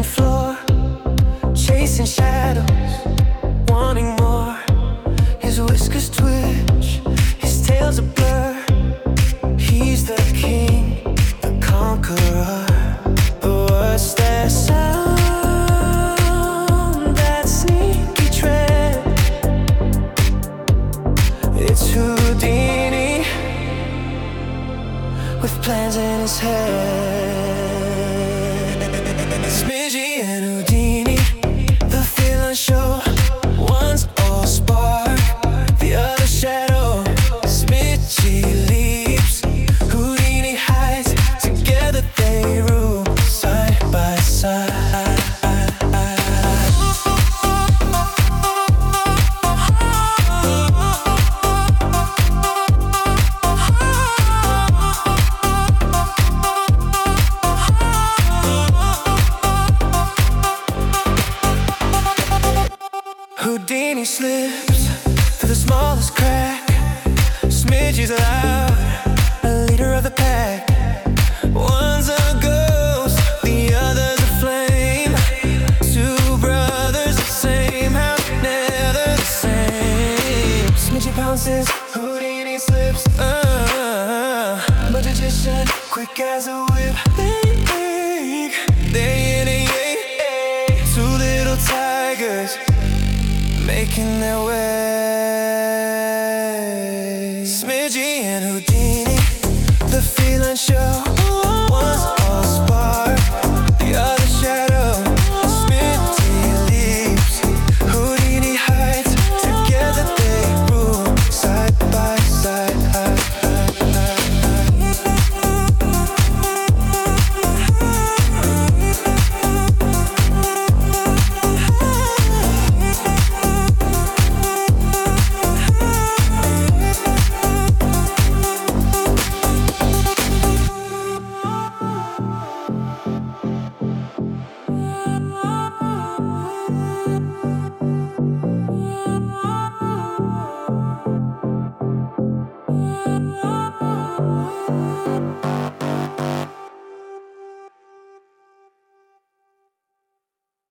floor, chasing shadows, wanting more. His whiskers twitch, his tail's a blur. He's the king, the conqueror. But what's that sound, that sneaky tread? It's Houdini, with plans in his head. Smidgey and Houdini, the feeling show. One's all spark, the other shadow. Smidgey leaps, Houdini hides. Together they rule, side by side. Houdini slips through the smallest crack. Smidgey's loud, a leader of the pack. One's a ghost, the other's a flame. Two brothers, the same house, never the same. Smidgey pounces, Houdini slips. Magician, quick as a whip. They yin and yang, two little tigers making their way.